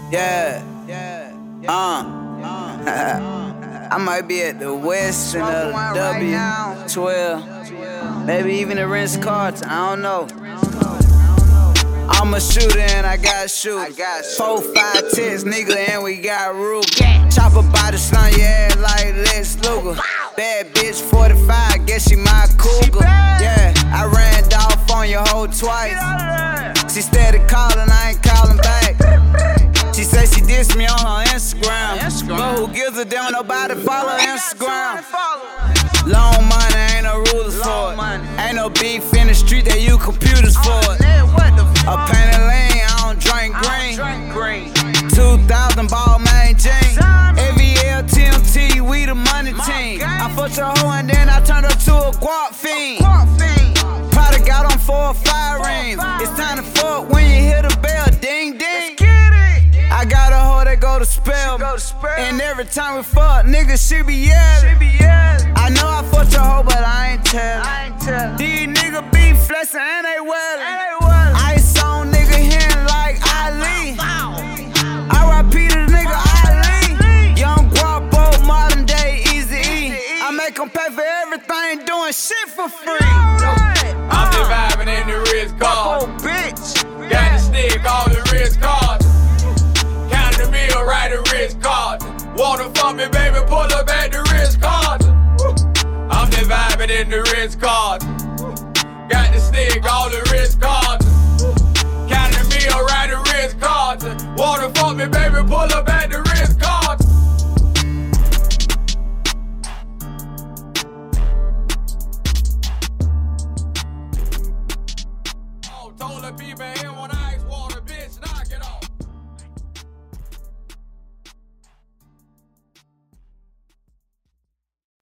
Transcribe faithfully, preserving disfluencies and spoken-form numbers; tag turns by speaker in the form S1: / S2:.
S1: Yeah, uh, I might be at the Western of the W twelve, maybe even the Ritz Carlton, I don't know. I'm a shooter and I got shooters. Four, five ticks, nigga, and we got rule. Chopper by the slung your ass like Lex Luger. Bad bitch, forty-five, guess she my cougar. Yeah, I ran off on your hoe twice. She steady calling, I ain't calling back. She say she dissed me on her Instagram, but who gives a damn, nobody follow Instagram. Long money, ain't no rulers for it. Ain't no beef in the street, they use computers for it. A painted lane, I don't drink green. Two thousand ball main jeans. Every L T M T, we the money team. I fucked your hoe and then I turned her to a guap fiend. Probably got on four or five rings. It's time to fuck when you hear the bell, ding ding. I got a hoe that go to spell me, and every time we fuck, niggas she be yelling. I know I fucked your hoe, but I ain't tellin'. These niggas be flexin' and they wellin'. Ice on nigga hand like Ali. R I P to the nigga Ali. Young Guapo, modern day Easy E. I make them pay for everything, doing shit for free.
S2: I'm just vibing in the Ritz Carlton.
S1: Oh, bitch.
S2: Got the stick, all the Ritz Carlton. Counting the meal, right the Ritz Carlton. Wanna fuck me, baby, pull up at the Ritz Carlton. I'm just vibing in the Ritz Carlton. Got the stick, all the Ritz Carlton.